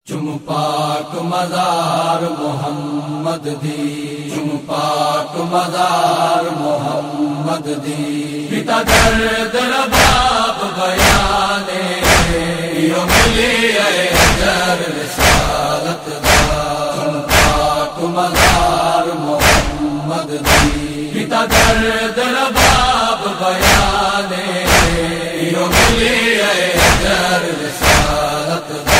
چم پاک مزار محمد دی، چم پاک مزار محمد دی، پتا درد رباب بیانے یو ملی اے در رسالت دا، چم پاک مزار محمد دی، پتا درد رباب بیانے یو ملی اے در رسالت دا،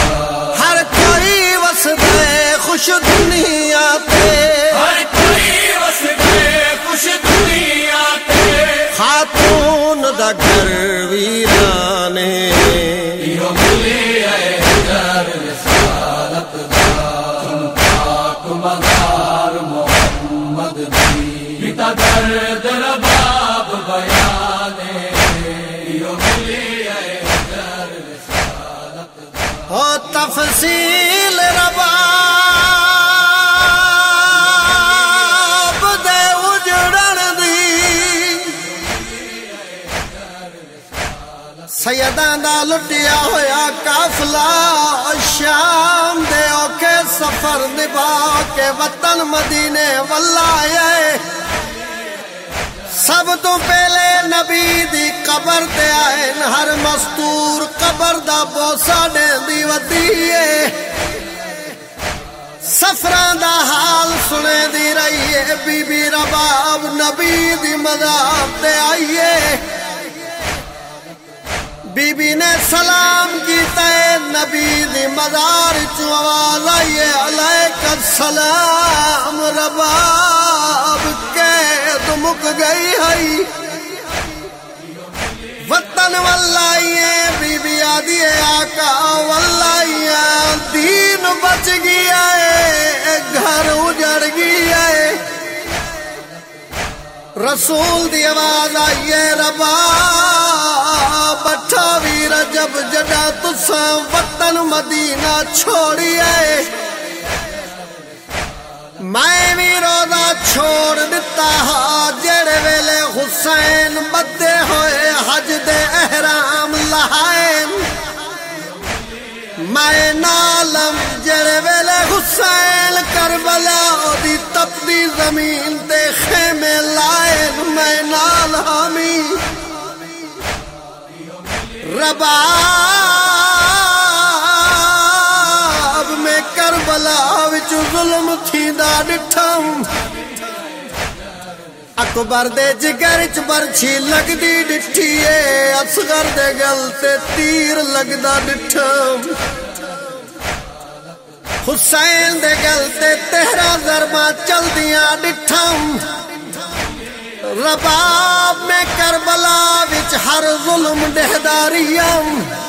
خوش دنیا تے ہر کوئی وس گئے خوش دنیا تے، خاتون دا گھر ویرانے یو ملی اے در رسالت دا، چم پاک مزار محمد دی، پتا درد رباب بیانے یو ملی اے در رسالت دا، ہو تفصیل رباب دے اجڑن دی، سیداں دا لٹیا ہویا قافلہ شام دے اوکھے سفر نبھا کے وطن مدینے واللہ، سب تو پہلے نبی دی قبر تے آئے، ہر مستور قبر دا بوسا دیندی ودیے، سفراں دا حال سنے دی رہیے، بی بی رباب نبی دی مزار تے آئیے، بی بی نے سلام کیتا ہے، نبی دی مزار چوں آواز آئیے، علیک السلام رباب قید مک گئی ہے، وطن واللہ بی بی آدھی آقا واللہ دین بچ گیا ہے، گھر اجڑ گیا ہے، رسول دی آواز آئیے، رباب 28 رجب جڑا تساں وطن مدینہ چھوڑیے، میں بھی روزہ چھوڑ دیتا ہاں، جڑے ویلے حسین بدے ہوئے حج دے احرام لہائے، میں نالم جڑے ویلے حسین کربلا دی تپتی زمین تے خیمے لائے، میں نال حامی رباب میں کربلا وچ ظلم تھیندا ڈٹھم، اکبر دے جگر چ برچھی لگدی ڈٹھی اے، اصغر دے گل تے تیر لگدا ڈٹھم، حسین دے گل تے تہرا ضرباں چلدیاں ڈٹھم، رباب میں کربلا وچ ہر ظلم ڈہداریم،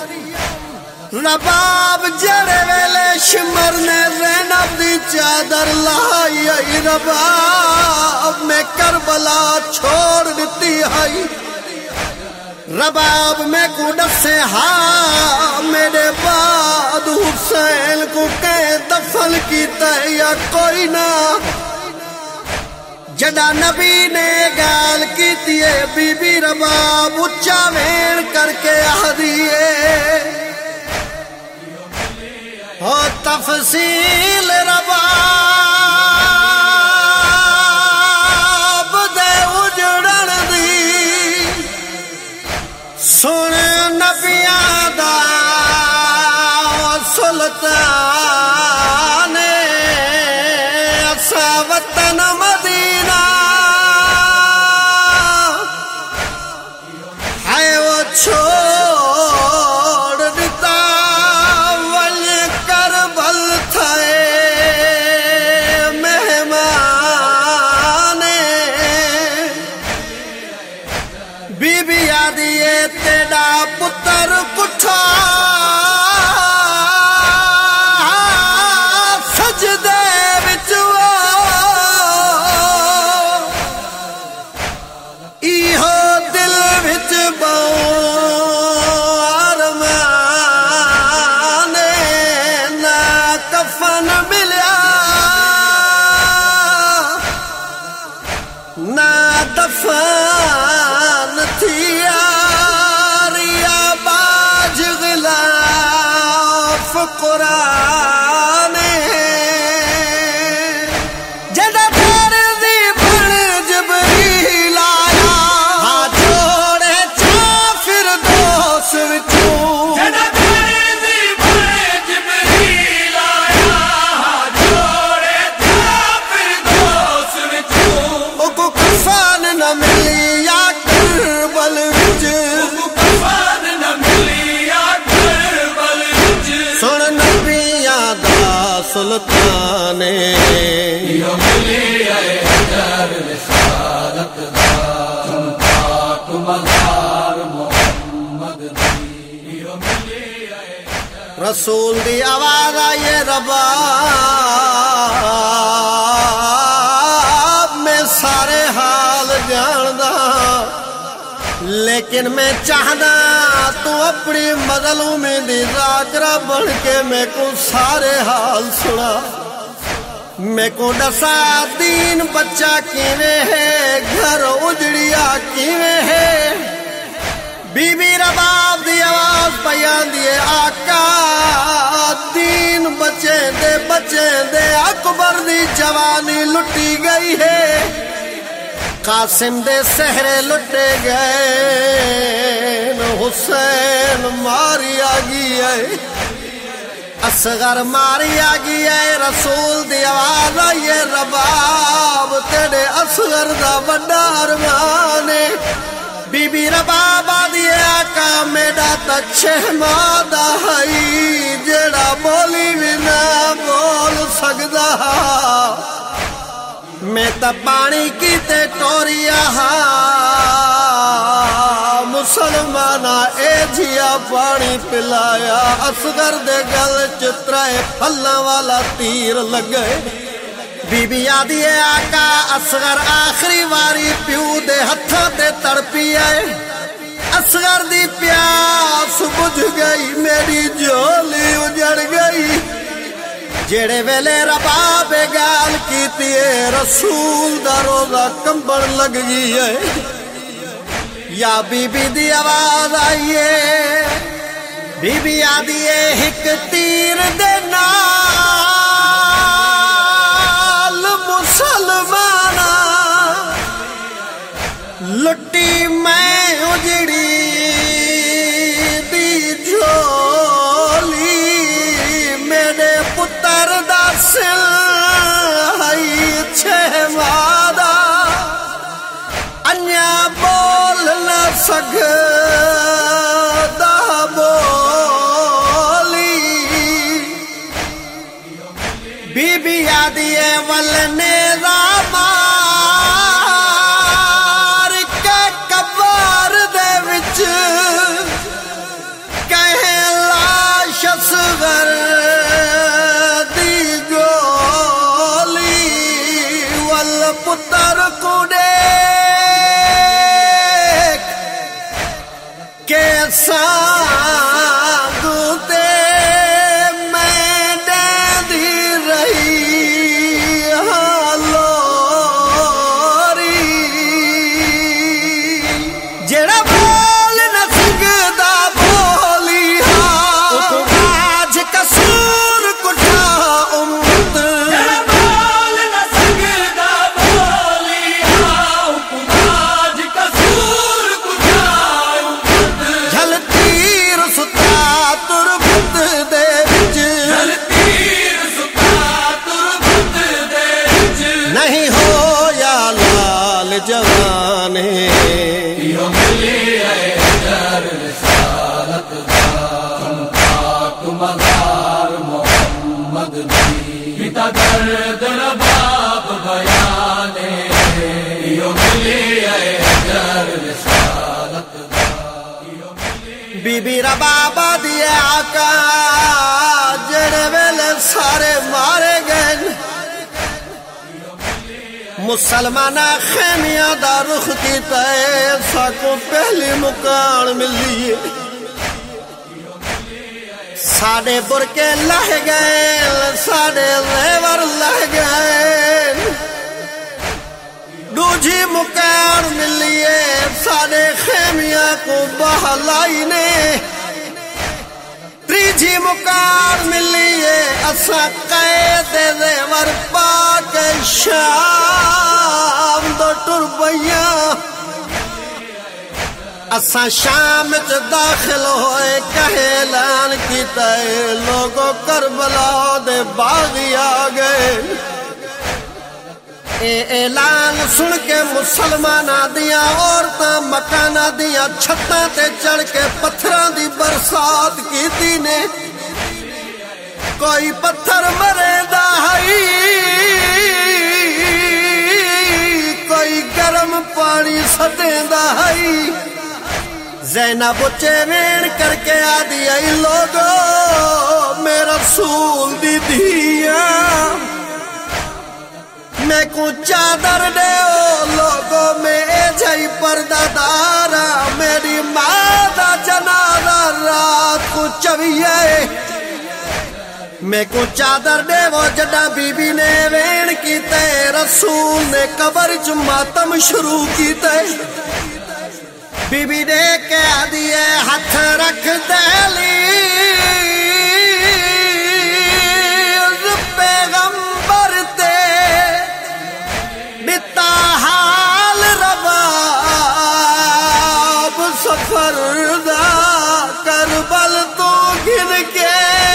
رباب جڑے ویلے شمر نے زینب دی چادر لائی، رباب میں کربلا چھوڑ دیتی ہے، رباب میں کو ڈسے ہاں میرے بعد حسین کو کہ دفن کیتا یا کوئی نہ، جڑا نبی نے گال کیتی ہے، بی بی رباب اچا وین کر کے آدھیے، ہو تفصیل رباب دے اجڑن دی، سن نبیاں دا سلطان اسا وطن مدینہ ہے، وہ چھوڑ دیتا بی بی آدھیے تیڑا پتر کٹھا سجدے وچ سلطان यो मिली है दर रिसालत दा तुम पाक मज़ार मोहम्मद दी यो मिली है रसूल दी आवाज आई रबाब मैं सारे हाल जानदा लेकिन मैं चाहदा तू अपनी मज़लूमी दी ज़ाकरा बन के मैं को सारे हाल सुना मैं को दसा दीन बच्चा किवें है घर उजड़िया किवें है बीबी रबाब दी आवाज बयान दिए आका दीन बचे दे अकबर दी जवानी लुटी गई है कासिम दे सहरे लुटे गए हुसैन मारी आ गई है असगर मारी आ गई है रसूल दी आवाज आई है रबाब तेरे असगर दा बड़ा अरमान है बीबी रबाब आदि आका मेरा तो छहमादा है जेड़ा बोली भी ना बोल सकदा मैं तो पानी की ते टोरिया मुसलमाना ए जिया पानी पिलाया असगर दे गल च त्राए फल्लां वाला तीर लगे बीबी आदि आका असगर आखिरी वारी प्यू दे हत्थां ते तड़पी आए असगर दी प्यास बुझ गई मेरी झोली उजड़ गई जेड़े वेले रबाब गाल कीती रसूल दा रोज़ा कंबण लग गई है या बीबी दी आवाज आई है बीबी आदि हिक तीर दे नाल मुसलमाना लुटी मैं उजड़ी दी झोली मेरे पुत्र दा सिल हई छहवादा अन्या बोल न सकदा बोली बीबी आदि वलने मार के कब्र दे विच कहे लाश असगर दी गोली वल पुत्र कुड़े कैसा दूते मैं डेंधी रही हालोरी जेड़ा बोल न सकदा बोली आज कसूर कुठा उम्मत बोल न सकदा बोली आज कसूर कुठा झलतीर सुता तुरबत दे विच तीर सुता तुरबत दे विच नहीं हो या लाल जवाने यो मिली है दर रिसालत दा तुम पाक मज़ार मोहम्मद दी पिता दर्द रबाब बयाने यो मिली है दर रिसालत दा बीबी रबाब दी आका जेड़े वेले सारे मारे गए मुसलमाना खेमिया दा रुख कीता साको पहली मुकान मिली साडे बुरके लह गए साडे लेवर लह गए दूजी मुकान मिलिए साडे खेमिया को बहलाई ने त्रीजी मुकान मिलिए असा कैद जेवर पाक शाम दो टुरबैया असा शाम च दाखिल होए कहे ऐलान कीता लोगों करबला दे बागी आ गए ऐलान सुन के मुसलमाना दिया औरतां मकाना दिया छत्तां ते चढ़ के पत्थरां दी बरसात कीती ने कोई पत्थर मरे بڑی سدیندا ہے زینب اچے وین کر کے آدھی آئی لوگو میں رسول دی دھیاں میں کو چادر دے لوگو میں جائی پردہ دارا میری ماں دا جنازہ رات کو چویے میں کو چادر دے وہ جڈا بی بی نے وین کیتے رسول نے قبر چ ماتم شروع کیتے بی بی نے کہہ دیے ہاتھ رکھ دلی پیغمبر تے بتا حال رباب سفر دا کربل تو گن کے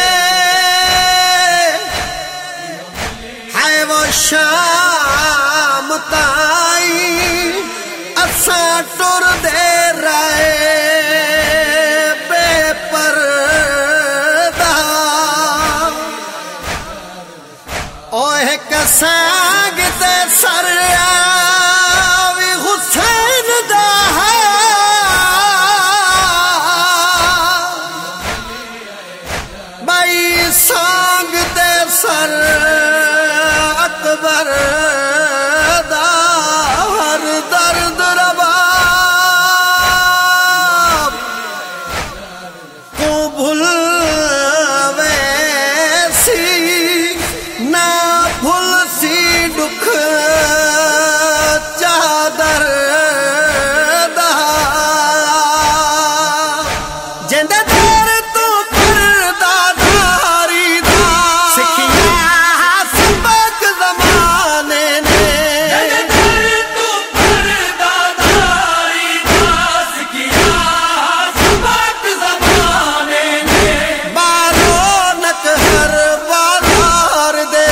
ہے وہ شام تائی اساں ٹر دے رہے بے پردہ اوہ کسانگ تے سر آوی حسین دا ہے بائی سانگ تے سر اکبر دا ہر درد رباب کو بھول ویسی نہ بھول سی دکھ چادر دا جند دار تو پردہ داری دا سکھیا سبق زمانے نے بارونق ہر بازار دے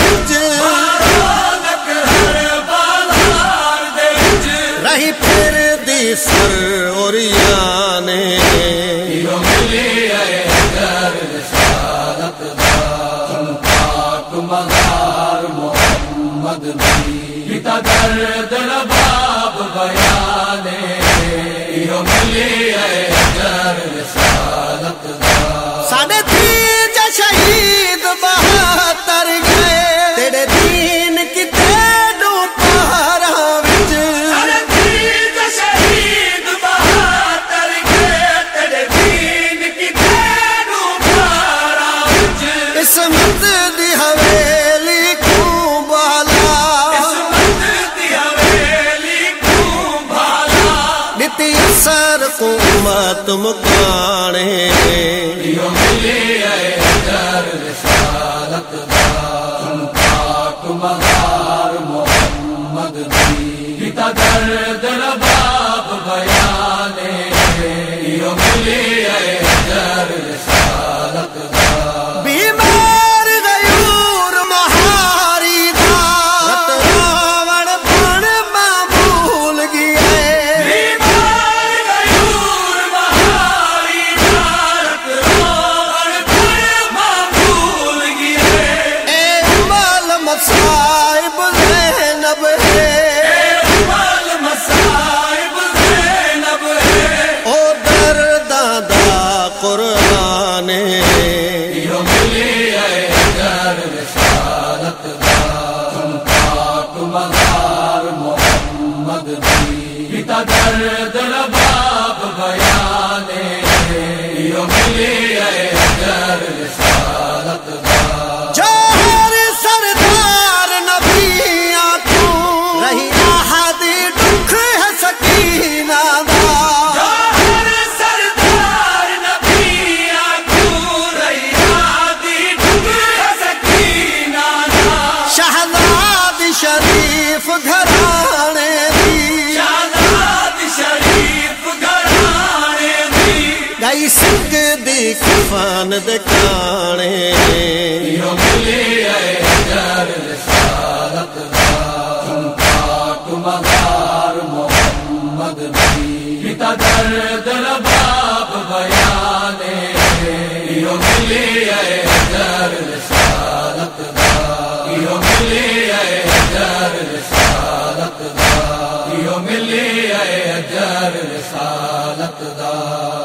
رہی پھر دی سر اوریانے مزار محمد بھی درد رباب بیانے یہ ملی اجر رسالت دا ساڑھے تیج شہید بہتر گئے تیرے دین کی تینوں پہراں وچ شہید بہتر گئے تیرے دین کی تینوں پہراں وچ عصمت دی حویلی کو بالا دتی اثر کو مت مکانے یہ ملی اجر رسالت دا پاک مزار محمد بھی درد رباب بیانے یہ ملی اجر رسالت دا بیمار غیور مہاری دا رت راوڑ بن معمول گئے بیمار غیور مہاری دارت روڑ پر معمول گئے اے مال مصائب زینب ہے مال مصائب زینب ہے او درداں دا قرآن یہ ملی اجر رسالت دا پاک مزار محمد بھی درد رباب بیانے یہ ملی اجر رسالت دا جوہر سردار نبیاں تو رہی آہدی دکھ ہے سکینہ دا جوہر سردار نبی آنکھوں رہی آدھی ڈھگر سکینہ دا شہزاد شریف گھرانے دی شہزاد شریف گھرانے دی گئی سکھ دی کفن دکھانے یہ ملی اجر رسالت دا پاک مزار محمد بھی درد رباب بیانے یہ ملی اجر رسالت دا یہ ملی اجر رسالت دا یہ ملی حقدار